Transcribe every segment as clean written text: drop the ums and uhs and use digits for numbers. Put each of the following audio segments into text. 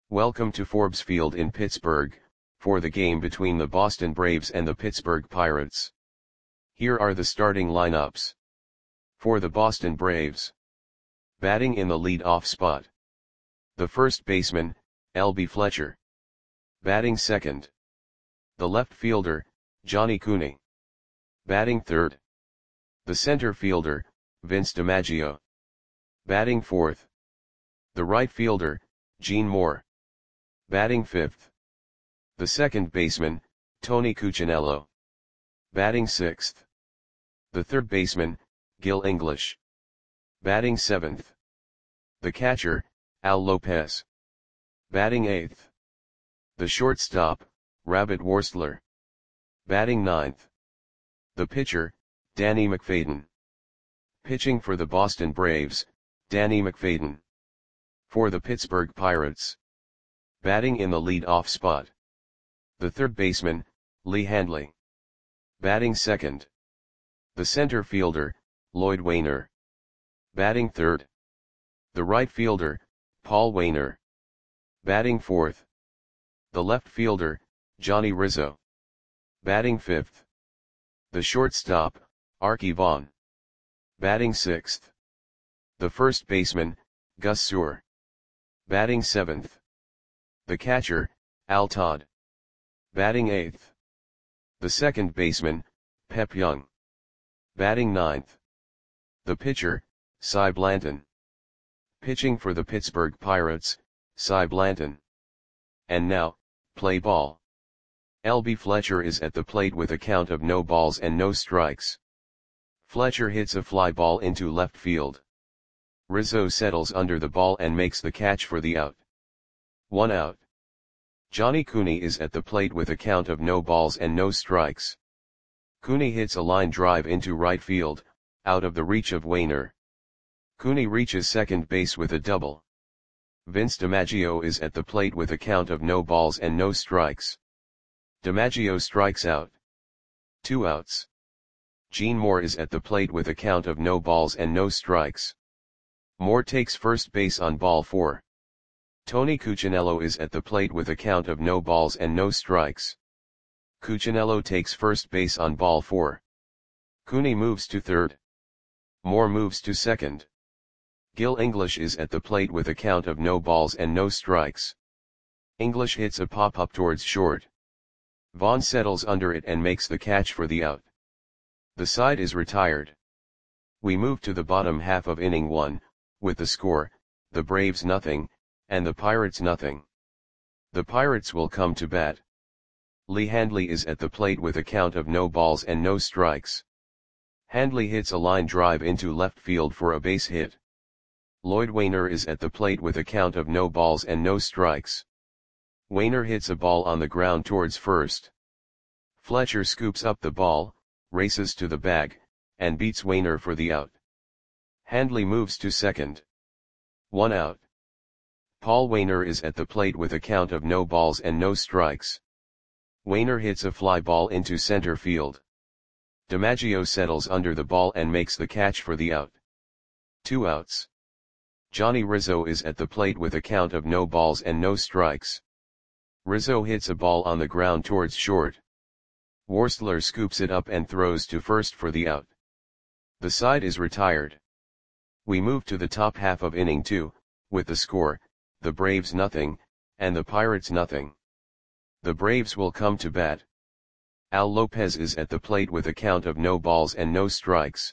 Welcome to Forbes Field in Pittsburgh, for the game between the Boston Braves and the Pittsburgh Pirates. Here are the starting lineups. For the Boston Braves. Batting in the lead-off spot. The first baseman, L.B. Fletcher. Batting second. The left fielder, Johnny Cooney. Batting third. The center fielder, Vince DiMaggio. Batting fourth. The right fielder, Gene Moore. Batting fifth. The second baseman, Tony Cuccinello. Batting sixth. The third baseman, Gil English. Batting seventh. The catcher, Al Lopez. Batting eighth. The shortstop, Rabbit Worstler. Batting ninth. The pitcher, Danny McFadden. Pitching for the Boston Braves, Danny McFadden. For the Pittsburgh Pirates. Batting in the lead-off spot. The third baseman, Lee Handley. Batting second. The center fielder, Lloyd Wainer. Batting third. The right fielder, Paul Wainer. Batting fourth. The left fielder, Johnny Rizzo. Batting fifth. The shortstop, Arky Vaughan. Batting sixth. The first baseman, Gus Sewell. Batting seventh. The catcher, Al Todd. Batting eighth. The second baseman, Pep Young. Batting ninth. The pitcher, Cy Blanton. Pitching for the Pittsburgh Pirates, Cy Blanton. And now, play ball. L.B. Fletcher is at the plate with a count of no balls and no strikes. Fletcher hits a fly ball into left field. Rizzo settles under the ball and makes the catch for the out. 1 out. Johnny Cooney is at the plate with a count of no balls and no strikes. Cooney hits a line drive into right field, out of the reach of Wainer. Cooney reaches second base with a double. Vince DiMaggio is at the plate with a count of no balls and no strikes. DiMaggio strikes out. 2 outs. Gene Moore is at the plate with a count of no balls and no strikes. Moore takes first base on ball 4. Tony Cuccinello is at the plate with a count of no balls and no strikes. Cuccinello takes first base on ball 4. Cooney moves to third. Moore moves to second. Gil English is at the plate with a count of no balls and no strikes. English hits a pop-up towards short. Vaughan settles under it and makes the catch for the out. The side is retired. We move to the bottom half of inning 1, with the score, the Braves 0, and the Pirates 0. The Pirates will come to bat. Lee Handley is at the plate with a count of no balls and no strikes. Handley hits a line drive into left field for a base hit. Lloyd Wainer is at the plate with a count of no balls and no strikes. Wainer hits a ball on the ground towards first. Fletcher scoops up the ball, races to the bag, and beats Wainer for the out. Handley moves to second. 1 out. Paul Wainer is at the plate with a count of no balls and no strikes. Wainer hits a fly ball into center field. DiMaggio settles under the ball and makes the catch for the out. 2 outs. Johnny Rizzo is at the plate with a count of no balls and no strikes. Rizzo hits a ball on the ground towards short. Worstler scoops it up and throws to first for the out. The side is retired. We move to the top half of inning 2, with the score, the Braves 0, and the Pirates 0. The Braves will come to bat. Al Lopez is at the plate with a count of no balls and no strikes.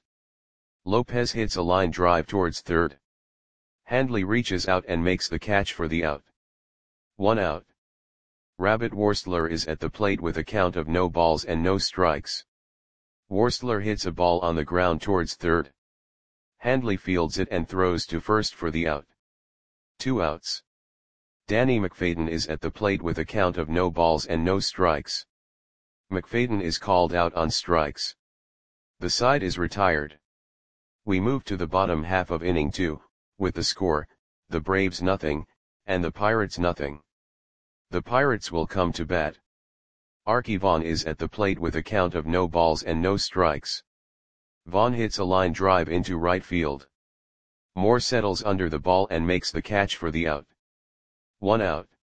Lopez hits a line drive towards third. Handley reaches out and makes the catch for the out. 1 out. Rabbit Worstler is at the plate with a count of no balls and no strikes. Worstler hits a ball on the ground towards third. Handley fields it and throws to first for the out. 2 outs. Danny McFadden is at the plate with a count of no balls and no strikes. McFadden is called out on strikes. The side is retired. We move to the bottom half of inning 2, with the score, the Braves 0, and the Pirates 0. The Pirates will come to bat. Arky Vaughan is at the plate with a count of no balls and no strikes. Vaughan hits a line drive into right field. Moore settles under the ball and makes the catch for the out. 1 out.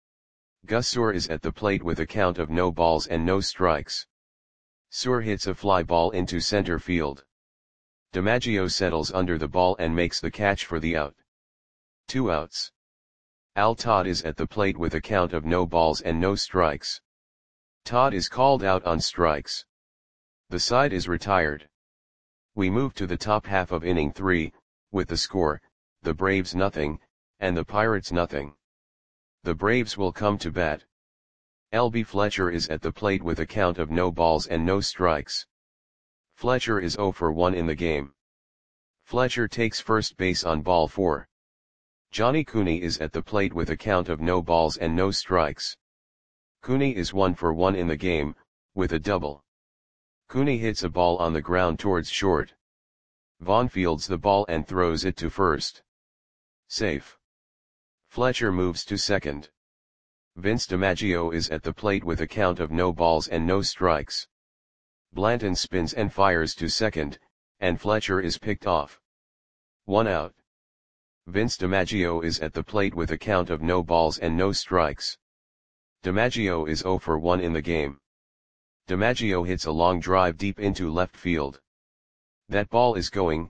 Gus Suhr is at the plate with a count of no balls and no strikes. Suhr hits a fly ball into center field. DiMaggio settles under the ball and makes the catch for the out. 2 outs. Al Todd is at the plate with a count of no balls and no strikes. Todd is called out on strikes. The side is retired. We move to the top half of inning 3, with the score, the Braves nothing, and the Pirates nothing. The Braves will come to bat. L.B. Fletcher is at the plate with a count of no balls and no strikes. Fletcher is 0 for 1 in the game. Fletcher takes first base on ball 4. Johnny Cooney is at the plate with a count of no balls and no strikes. Cooney is 1 for 1 in the game, with a double. Cooney hits a ball on the ground towards short. Vaughn fields the ball and throws it to first. Safe. Fletcher moves to second. Vince DiMaggio is at the plate with a count of no balls and no strikes. Blanton spins and fires to second, and Fletcher is picked off. 1 out. Vince DiMaggio is at the plate with a count of no balls and no strikes. DiMaggio is 0 for 1 in the game. DiMaggio hits a long drive deep into left field. That ball is gone.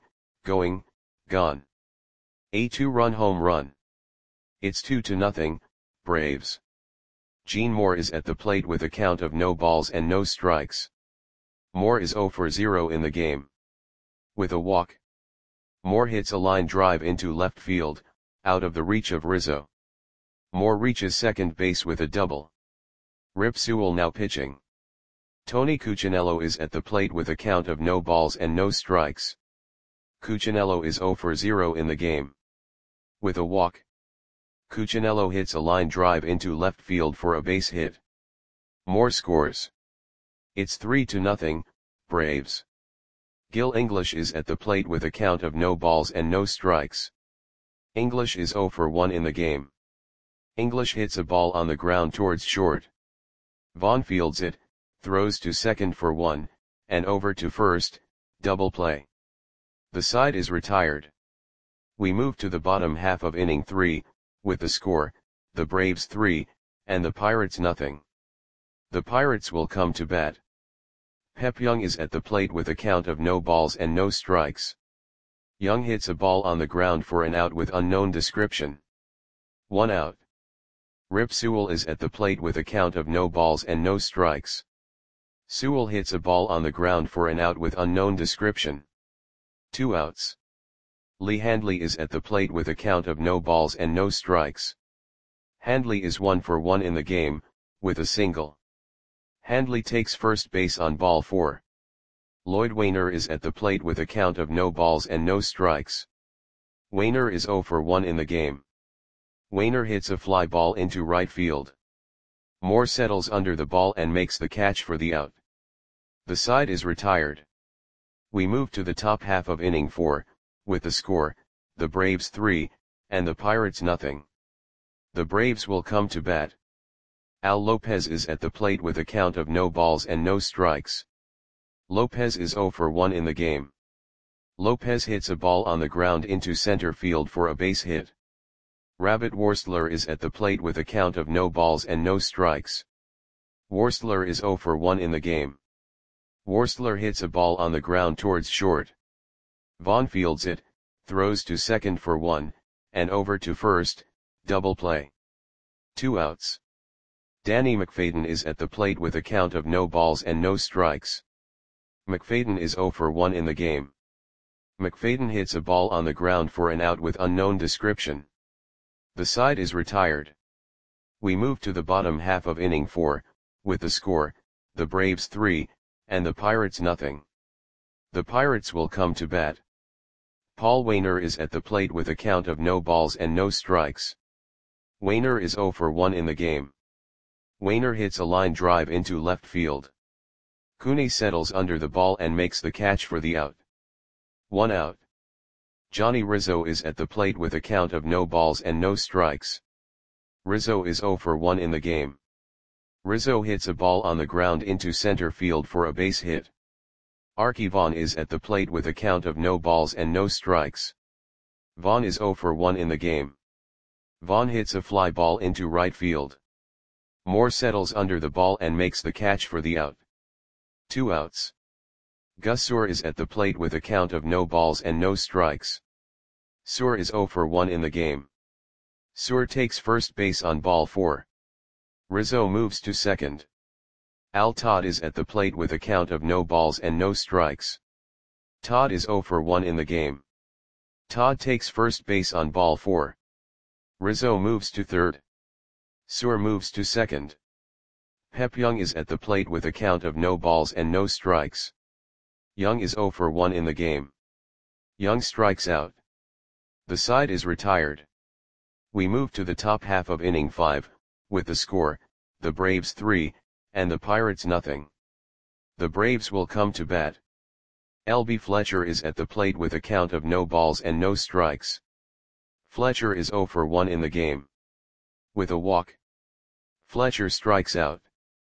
A 2-run home run. It's 2-0, Braves. Gene Moore is at the plate with a count of no balls and no strikes. Moore is 0 for 0 in the game. With a walk. Moore hits a line drive into left field, out of the reach of Rizzo. Moore reaches second base with a double. Rip Sewell now pitching. Tony Cuccinello is at the plate with a count of no balls and no strikes. Cuccinello is 0 for 0 in the game. With a walk. Cuccinello hits a line drive into left field for a base hit. Moore scores. It's 3-0, Braves. Gil English is at the plate with a count of no balls and no strikes. English is 0 for 1 in the game. English hits a ball on the ground towards short. Vaughn fields it, throws to second for 1, and over to first, double play. The side is retired. We move to the bottom half of inning 3, with the score, the Braves 3, and the Pirates nothing. The Pirates will come to bat. Pep Young is at the plate with a count of no balls and no strikes. Young hits a ball on the ground for an out with unknown description. 1 out. Rip Sewell is at the plate with a count of no balls and no strikes. Sewell hits a ball on the ground for an out with unknown description. 2 outs. Lee Handley is at the plate with a count of no balls and no strikes. Handley is 1 for 1 in the game, with a single. Handley takes first base on ball 4. Lloyd Wainer is at the plate with a count of no balls and no strikes. Wainer is 0 for 1 in the game. Wainer hits a fly ball into right field. Moore settles under the ball and makes the catch for the out. The side is retired. We move to the top half of inning 4, with the score, the Braves 3, and the Pirates nothing. The Braves will come to bat. Al Lopez is at the plate with a count of no balls and no strikes. Lopez is 0 for 1 in the game. Lopez hits a ball on the ground into center field for a base hit. Rabbit Worstler is at the plate with a count of no balls and no strikes. Worstler is 0 for 1 in the game. Worstler hits a ball on the ground towards short. Vaughn fields it, throws to second for 1, and over to first, double play. 2 outs. Danny McFadden is at the plate with a count of no balls and no strikes. McFadden is 0 for 1 in the game. McFadden hits a ball on the ground for an out with unknown description. The side is retired. We move to the bottom half of inning 4, with the score, the Braves 3, and the Pirates nothing. The Pirates will come to bat. Paul Wainer is at the plate with a count of no balls and no strikes. Wainer is 0 for 1 in the game. Wainer hits a line drive into left field. Cooney settles under the ball and makes the catch for the out. 1 out. Johnny Rizzo is at the plate with a count of no balls and no strikes. Rizzo is 0 for 1 in the game. Rizzo hits a ball on the ground into center field for a base hit. Arky Vaughan is at the plate with a count of no balls and no strikes. Vaughan is 0 for 1 in the game. Vaughan hits a fly ball into right field. Moore settles under the ball and makes the catch for the out. 2 outs. Gus Suhr is at the plate with a count of no balls and no strikes. Suhr is 0 for 1 in the game. Suhr takes first base on ball 4. Rizzo moves to second. Al Todd is at the plate with a count of no balls and no strikes. Todd is 0 for 1 in the game. Todd takes first base on ball 4. Rizzo moves to third. Suhr moves to second. Pep Young is at the plate with a count of no balls and no strikes. Young is 0 for 1 in the game. Young strikes out. The side is retired. We move to the top half of inning 5, with the score, the Braves 3, and the Pirates nothing. The Braves will come to bat. L.B. Fletcher is at the plate with a count of no balls and no strikes. Fletcher is 0 for 1 in the game. With a walk, Fletcher strikes out.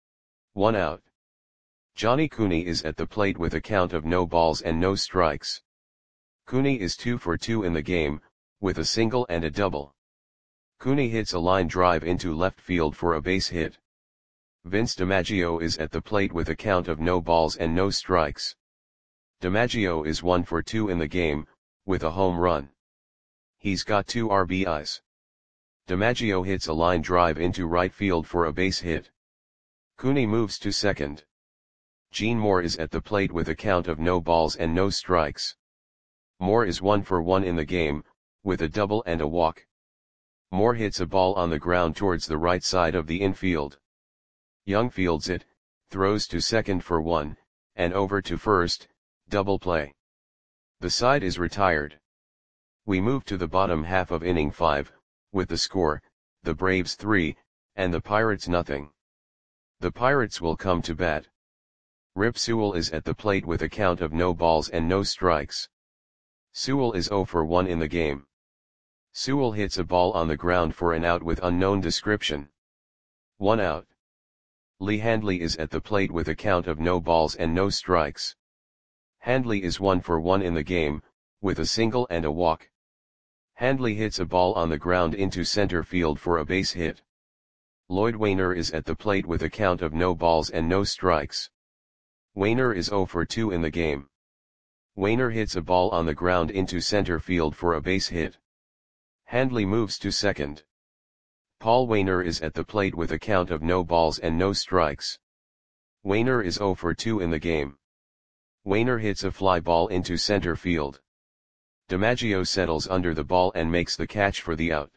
1 out. Johnny Cooney is at the plate with a count of no balls and no strikes. Cooney is 2 for 2 in the game, with a single and a double. Cooney hits a line drive into left field for a base hit. Vince DiMaggio is at the plate with a count of no balls and no strikes. DiMaggio is 1 for 2 in the game, with a home run. He's got 2 RBIs. DiMaggio hits a line drive into right field for a base hit. Cooney moves to second. Gene Moore is at the plate with a count of no balls and no strikes. Moore is 1 for 1 in the game, with a double and a walk. Moore hits a ball on the ground towards the right side of the infield. Young fields it, throws to second for 1, and over to first, double play. The side is retired. We move to the bottom half of inning 5, with the score, the Braves 3, and the Pirates nothing. The Pirates will come to bat. Rip Sewell is at the plate with a count of no balls and no strikes. Sewell is 0 for 1 in the game. Sewell hits a ball on the ground for an out with unknown description. 1 out. Lee Handley is at the plate with a count of no balls and no strikes. Handley is 1 for 1 in the game, with a single and a walk. Handley hits a ball on the ground into center field for a base hit. Lloyd Wainer is at the plate with a count of no balls and no strikes. Wainer is 0 for 2 in the game. Wainer hits a ball on the ground into center field for a base hit. Handley moves to second. Paul Wainer is at the plate with a count of no balls and no strikes. Wainer is 0 for 2 in the game. Wainer hits a fly ball into center field. DiMaggio settles under the ball and makes the catch for the out.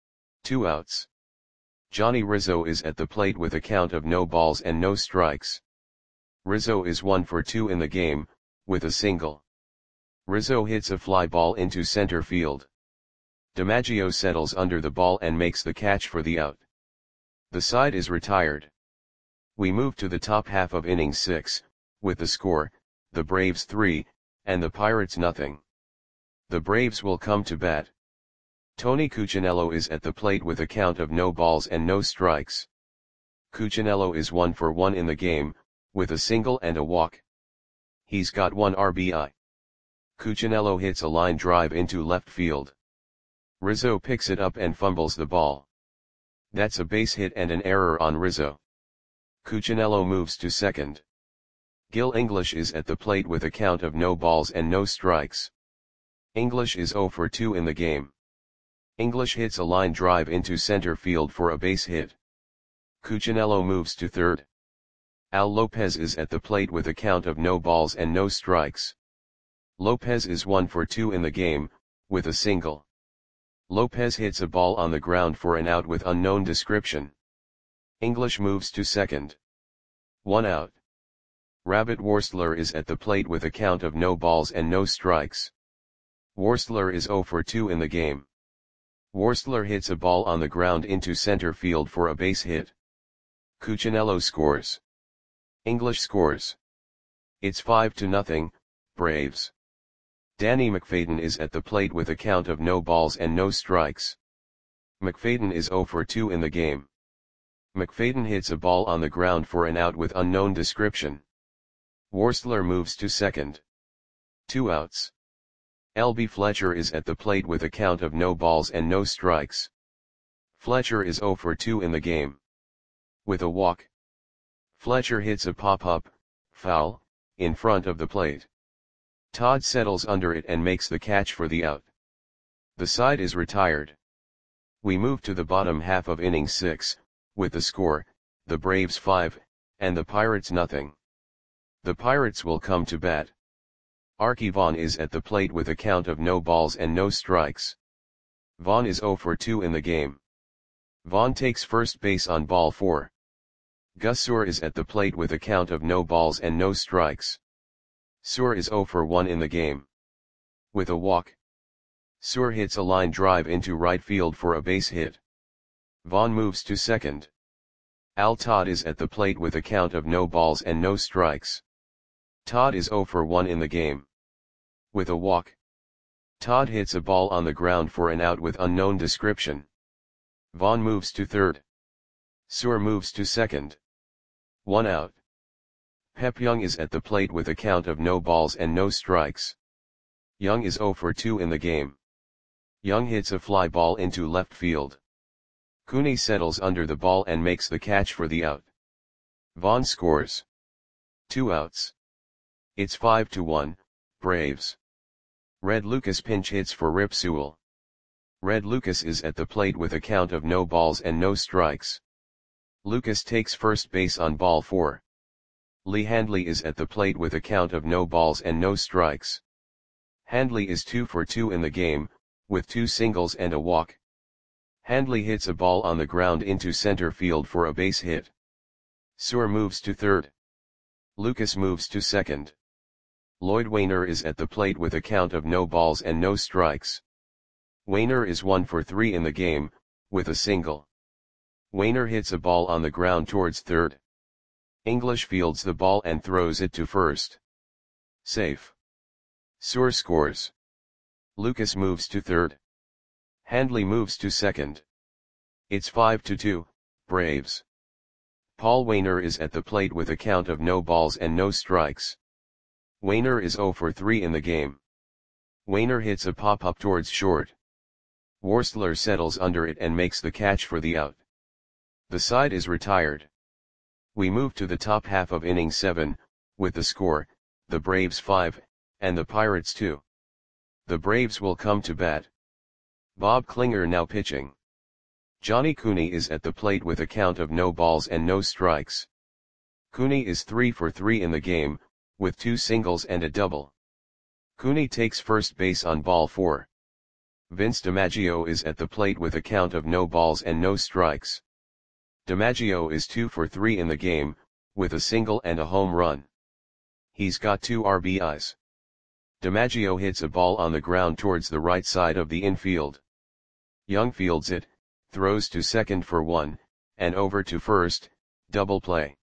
2 outs. Johnny Rizzo is at the plate with a count of no balls and no strikes. Rizzo is 1 for 2 in the game, with a single. Rizzo hits a fly ball into center field. DiMaggio settles under the ball and makes the catch for the out. The side is retired. We move to the top half of inning 6, with the score, the Braves 3, and the Pirates nothing. The Braves will come to bat. Tony Cuccinello is at the plate with a count of no balls and no strikes. Cuccinello is 1 for 1 in the game, with a single and a walk. He's got 1 RBI. Cuccinello hits a line drive into left field. Rizzo picks it up and fumbles the ball. That's a base hit and an error on Rizzo. Cuccinello moves to second. Gil English is at the plate with a count of no balls and no strikes. English is 0 for 2 in the game. English hits a line drive into center field for a base hit. Cuccinello moves to third. Al Lopez is at the plate with a count of no balls and no strikes. Lopez is 1 for 2 in the game, with a single. Lopez hits a ball on the ground for an out with unknown description. English moves to second. 1 out. Rabbit Worstler is at the plate with a count of no balls and no strikes. Worstler is 0 for 2 in the game. Worstler hits a ball on the ground into center field for a base hit. Cuccinello scores. English scores. It's 5-0, Braves. Danny McFadden is at the plate with a count of no balls and no strikes. McFadden is 0 for 2 in the game. McFadden hits a ball on the ground for an out with unknown description. Worstler moves to second. 2 outs. L.B. Fletcher is at the plate with a count of no balls and no strikes. Fletcher is 0 for 2 in the game. with a walk. Fletcher hits a pop-up, foul, in front of the plate. Todd settles under it and makes the catch for the out. The side is retired. We move to the bottom half of inning 6, with the score, the Braves 5, and the Pirates nothing. The Pirates will come to bat. Arky Vaughan is at the plate with a count of no balls and no strikes. Vaughan is 0 for 2 in the game. Vaughan takes first base on ball 4. Gus Suhr is at the plate with a count of no balls and no strikes. Suhr is 0 for 1 in the game. With a walk. Suhr hits a line drive into right field for a base hit. Vaughan moves to second. Al Todd is at the plate with a count of no balls and no strikes. Todd is 0 for 1 in the game. With a walk. Todd hits a ball on the ground for an out with unknown description. Vaughan moves to third. Suhr moves to second. 1 out. Pep Young is at the plate with a count of no balls and no strikes. Young is 0 for 2 in the game. Young hits a fly ball into left field. Cooney settles under the ball and makes the catch for the out. Vaughan scores. 2 outs. It's 5-1, Braves. Red Lucas pinch hits for Rip Sewell. Red Lucas is at the plate with a count of no balls and no strikes. Lucas takes first base on ball 4. Lee Handley is at the plate with a count of no balls and no strikes. Handley is 2 for 2 in the game, with 2 singles and a walk. Handley hits a ball on the ground into center field for a base hit. Suhr moves to third. Lucas moves to second. Lloyd Wainer is at the plate with a count of no balls and no strikes. Wainer is 1 for 3 in the game, with a single. Wainer hits a ball on the ground towards third. English fields the ball and throws it to first. Safe. Suhr scores. Lucas moves to third. Handley moves to second. It's 5-2, Braves. Paul Wainer is at the plate with a count of no balls and no strikes. Wainer is 0 for 3 in the game. Wainer hits a pop-up towards short. Worstler settles under it and makes the catch for the out. The side is retired. We move to the top half of inning 7, with the score, the Braves 5, and the Pirates 2. The Braves will come to bat. Bob Klinger now pitching. Johnny Cooney is at the plate with a count of no balls and no strikes. Cooney is 3 for 3 in the game, with 2 singles and a double. Cooney takes first base on ball 4. Vince DiMaggio is at the plate with a count of no balls and no strikes. DiMaggio is 2 for 3 in the game, with a single and a home run. He's got 2 RBIs. DiMaggio hits a ball on the ground towards the right side of the infield. Young fields it, throws to second for 1, and over to first, double play.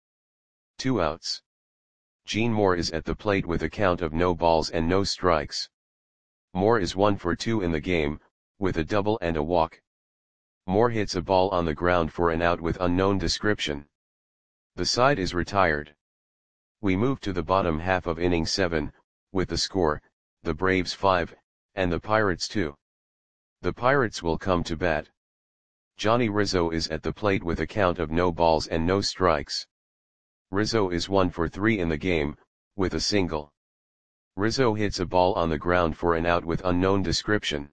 2 outs. Gene Moore is at the plate with a count of no balls and no strikes. Moore is 1 for 2 in the game, with a double and a walk. Moore hits a ball on the ground for an out with unknown description. The side is retired. We move to the bottom half of inning 7, with the score, the Braves 5, and the Pirates 2. The Pirates will come to bat. Johnny Rizzo is at the plate with a count of no balls and no strikes. Rizzo is 1 for 3 in the game, with a single. Rizzo hits a ball on the ground for an out with unknown description.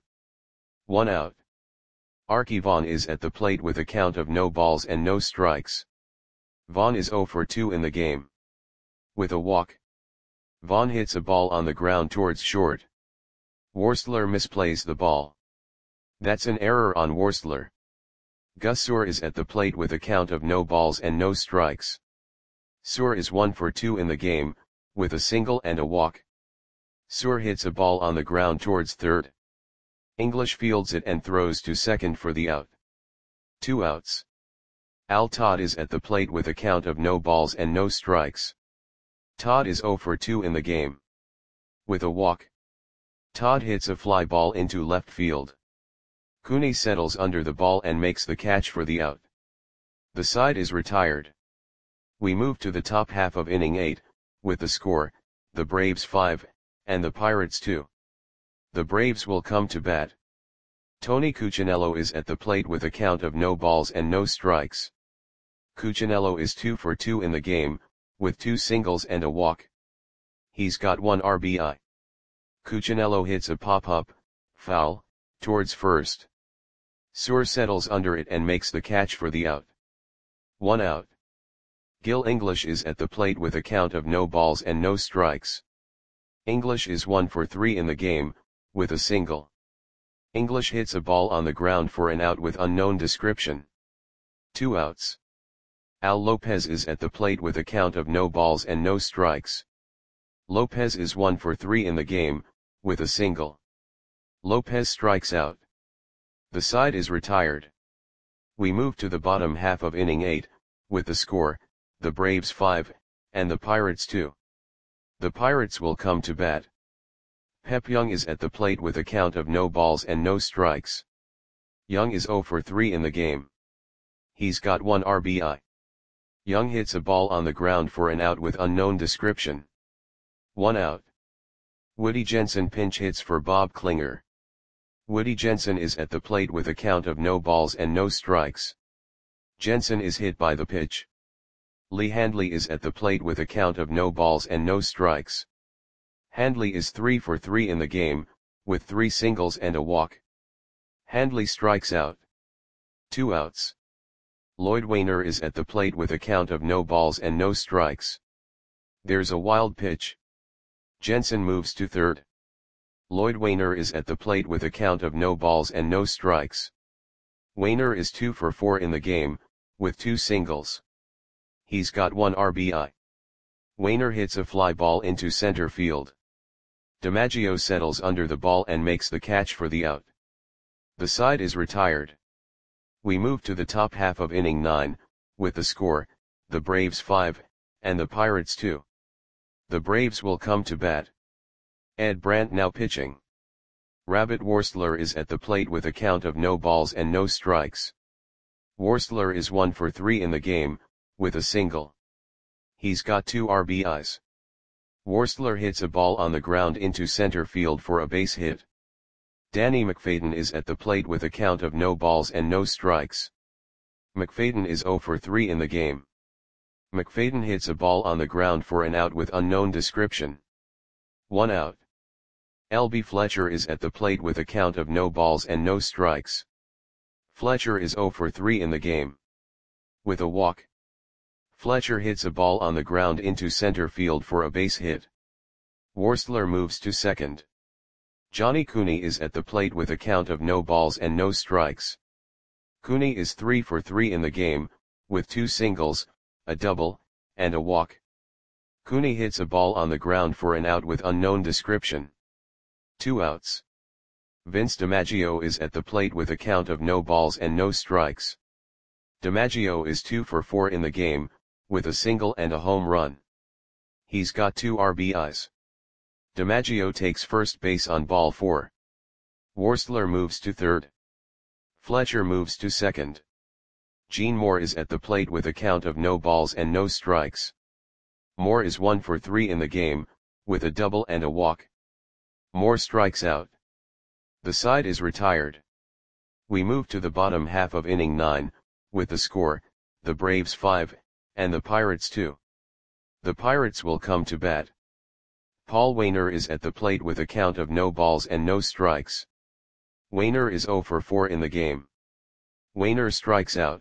1 out. Arky Vaughan is at the plate with a count of no balls and no strikes. Vaughan is 0 for 2 in the game. With a walk. Vaughan hits a ball on the ground towards short. Worstler misplays the ball. That's an error on Worstler. Gus Suhr is at the plate with a count of no balls and no strikes. Suhr is 1 for 2 in the game, with a single and a walk. Suhr hits a ball on the ground towards third. English fields it and throws to second for the out. 2 outs. Al Todd is at the plate with a count of no balls and no strikes. Todd is 0 for 2 in the game. With a walk. Todd hits a fly ball into left field. Cooney settles under the ball and makes the catch for the out. The side is retired. We move to the top half of inning 8, with the score, the Braves 5, and the Pirates 2. The Braves will come to bat. Tony Cuccinello is at the plate with a count of no balls and no strikes. Cuccinello is 2 for 2 in the game, with 2 singles and a walk. He's got 1 RBI. Cuccinello hits a pop-up, foul, towards first. Suhr settles under it and makes the catch for the out. 1 out. Gil English is at the plate with a count of no balls and no strikes. English is 1 for 3 in the game, with a single. English hits a ball on the ground for an out with unknown description. 2 outs. Al Lopez is at the plate with a count of no balls and no strikes. Lopez is 1 for 3 in the game, with a single. Lopez strikes out. The side is retired. We move to the bottom half of inning 8, with the score, the Braves 5, and the Pirates 2. The Pirates will come to bat. Pep Young is at the plate with a count of no balls and no strikes. Young is 0 for 3 in the game. He's got 1 RBI. Young hits a ball on the ground for an out with unknown description. 1 out. Woody Jensen pinch hits for Bob Klinger. Woody Jensen is at the plate with a count of no balls and no strikes. Jensen is hit by the pitch. Lee Handley is at the plate with a count of no balls and no strikes. Handley is 3 for 3 in the game, with 3 singles and a walk. Handley strikes out. 2 outs. Lloyd Wainer is at the plate with a count of no balls and no strikes. There's a wild pitch. Jensen moves to third. Lloyd Wainer is at the plate with a count of no balls and no strikes. Wainer is 2 for 4 in the game, with 2 singles. He's got 1 RBI. Wainer hits a fly ball into center field. DiMaggio settles under the ball and makes the catch for the out. The side is retired. We move to the top half of inning 9, with the score, the Braves 5, and the Pirates 2. The Braves will come to bat. Ed Brandt now pitching. Rabbit Worstler is at the plate with a count of no balls and no strikes. Worstler is 1 for 3 in the game, with a single. He's got 2 RBIs. Worstler hits a ball on the ground into center field for a base hit. Danny McFadden is at the plate with a count of no balls and no strikes. McFadden is 0 for 3 in the game. McFadden hits a ball on the ground for an out with unknown description. 1 out. L.B. Fletcher is at the plate with a count of no balls and no strikes. Fletcher is 0 for 3 in the game. With a walk. Fletcher hits a ball on the ground into center field for a base hit. Worstler moves to second. Johnny Cooney is at the plate with a count of no balls and no strikes. Cooney is 3 for 3 in the game, with 2 singles, a double, and a walk. Cooney hits a ball on the ground for an out with unknown description. 2 outs. Vince DiMaggio is at the plate with a count of no balls and no strikes. DiMaggio is 2 for 4 in the game, with a single and a home run. He's got 2 RBIs. DiMaggio takes first base on ball 4. Worstler moves to third. Fletcher moves to second. Gene Moore is at the plate with a count of no balls and no strikes. Moore is 1 for 3 in the game, with a double and a walk. Moore strikes out. The side is retired. We move to the bottom half of inning 9, with the score, the Braves 5, and the Pirates 2. The Pirates will come to bat. Paul Wainer is at the plate with a count of no balls and no strikes. Wainer is 0 for 4 in the game. Wainer strikes out.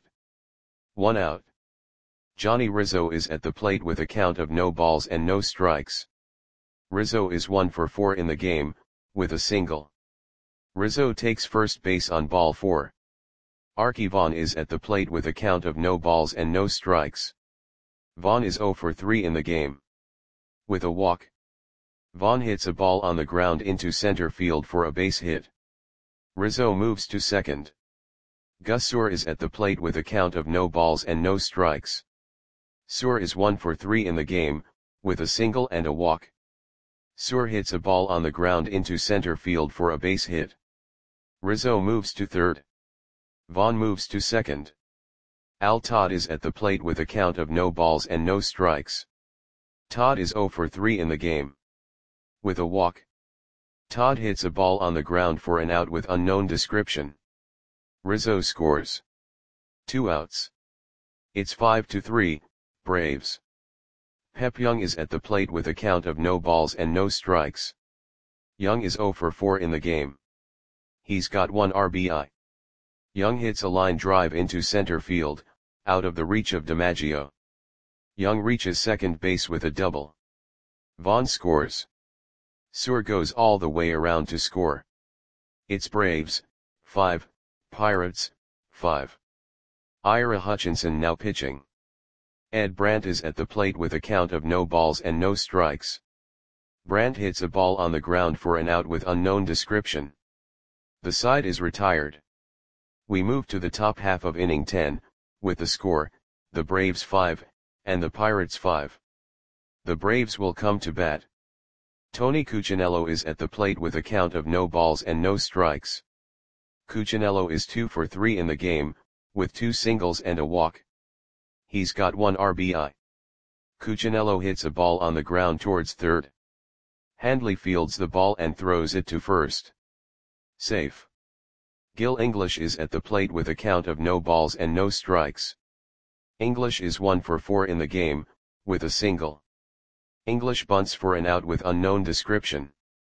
1 out. Johnny Rizzo is at the plate with a count of no balls and no strikes. Rizzo is 1 for 4 in the game, with a single. Rizzo takes first base on ball 4. Arky Vaughan is at the plate with a count of no balls and no strikes. Vaughan is 0 for 3 in the game. With a walk. Vaughan hits a ball on the ground into center field for a base hit. Rizzo moves to second. Gus Suhr is at the plate with a count of no balls and no strikes. Suhr is 1 for 3 in the game, with a single and a walk. Suhr hits a ball on the ground into center field for a base hit. Rizzo moves to third. Vaughan moves to second. Al Todd is at the plate with a count of no balls and no strikes. Todd is 0 for 3 in the game. With a walk. Todd hits a ball on the ground for an out with unknown description. Rizzo scores. 2 outs. It's 5-3, Braves. Pep Young is at the plate with a count of no balls and no strikes. Young is 0 for 4 in the game. He's got 1 RBI. Young hits a line drive into center field, out of the reach of DiMaggio. Young reaches second base with a double. Vaughn scores. Suhr goes all the way around to score. It's Braves, 5, Pirates, 5. Ira Hutchinson now pitching. Ed Brandt is at the plate with a count of no balls and no strikes. Brandt hits a ball on the ground for an out with unknown description. The side is retired. We move to the top half of inning 10, with the score, the Braves 5, and the Pirates 5. The Braves will come to bat. Tony Cuccinello is at the plate with a count of no balls and no strikes. Cuccinello is 2 for 3 in the game, with 2 singles and a walk. He's got 1 RBI. Cuccinello hits a ball on the ground towards third. Handley fields the ball and throws it to first. Safe. Gil English is at the plate with a count of no balls and no strikes. English is 1 for 4 in the game, with a single. English bunts for an out with unknown description.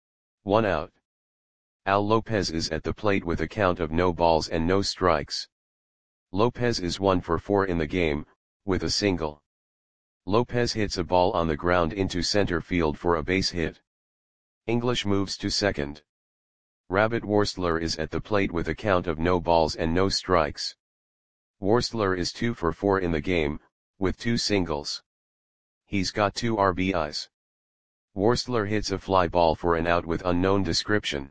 1 out. Al Lopez is at the plate with a count of no balls and no strikes. Lopez is 1 for 4 in the game, with a single. Lopez hits a ball on the ground into center field for a base hit. English moves to second. Rabbit Worstler is at the plate with a count of no balls and no strikes. Worstler is 2 for 4 in the game, with 2 singles. He's got 2 RBIs. Worstler hits a fly ball for an out with unknown description.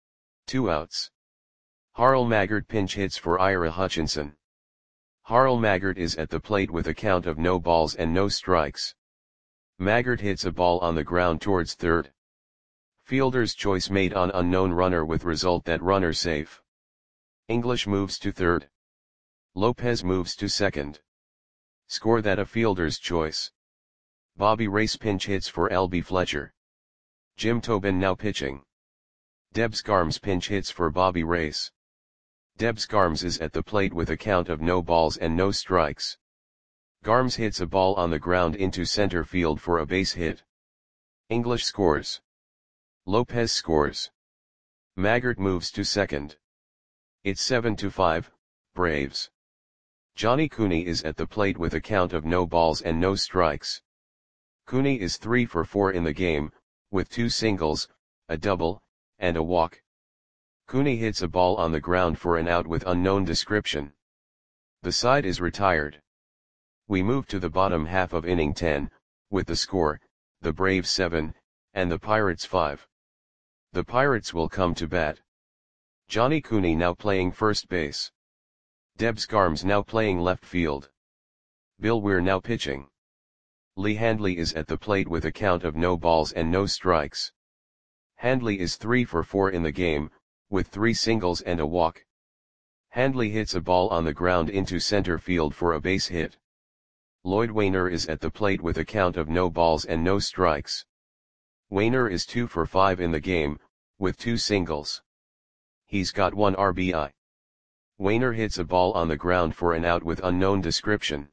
2 outs. Harl Maggart pinch hits for Ira Hutchinson. Harl Maggart is at the plate with a count of no balls and no strikes. Maggart hits a ball on the ground towards third. Fielder's choice made on unknown runner with result that runner safe. English moves to third. Lopez moves to second. Score that a fielder's choice. Bobby Race pinch hits for L.B. Fletcher. Jim Tobin now pitching. Debs Garms pinch hits for Bobby Race. Debs Garms is at the plate with a count of no balls and no strikes. Garms hits a ball on the ground into center field for a base hit. English scores. Lopez scores. Maggart moves to second. It's 7-5, Braves. Johnny Cooney is at the plate with a count of no balls and no strikes. Cooney is 3 for 4 in the game, with 2 singles, a double, and a walk. Cooney hits a ball on the ground for an out with unknown description. The side is retired. We move to the bottom half of inning 10, with the score, the Braves 7, and the Pirates 5. The Pirates will come to bat. Johnny Cooney now playing first base. Debs Garms now playing left field. Bill Weir now pitching. Lee Handley is at the plate with a count of no balls and no strikes. Handley is 3 for 4 in the game, with 3 singles and a walk. Handley hits a ball on the ground into center field for a base hit. Lloyd Wainer is at the plate with a count of no balls and no strikes. Wainer is 2 for 5 in the game, with 2 singles. He's got 1 RBI. Wainer hits a ball on the ground for an out with unknown description.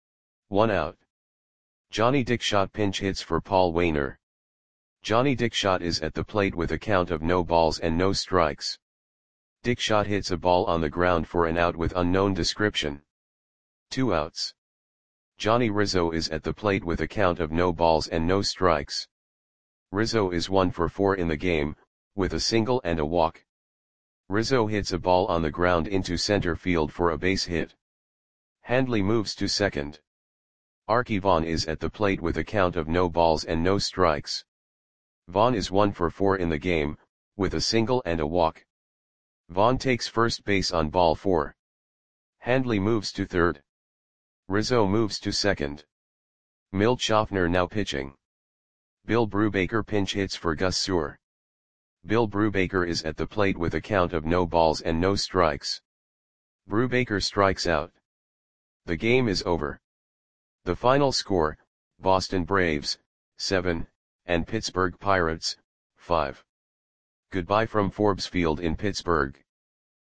1 out. Johnny Dickshot pinch hits for Paul Wainer. Johnny Dickshot is at the plate with a count of no balls and no strikes. Dickshot hits a ball on the ground for an out with unknown description. 2 outs. Johnny Rizzo is at the plate with a count of no balls and no strikes. Rizzo is 1 for 4 in the game, with a single and a walk. Rizzo hits a ball on the ground into center field for a base hit. Handley moves to second. Arky Vaughan is at the plate with a count of no balls and no strikes. Vaughan is 1 for 4 in the game, with a single and a walk. Vaughan takes first base on ball 4. Handley moves to third. Rizzo moves to second. Milt Schaffner now pitching. Bill Brubaker pinch hits for Gus Suhr. Bill Brubaker is at the plate with a count of no balls and no strikes. Brubaker strikes out. The game is over. The final score, Boston Braves, 7, and Pittsburgh Pirates, 5. Goodbye from Forbes Field in Pittsburgh.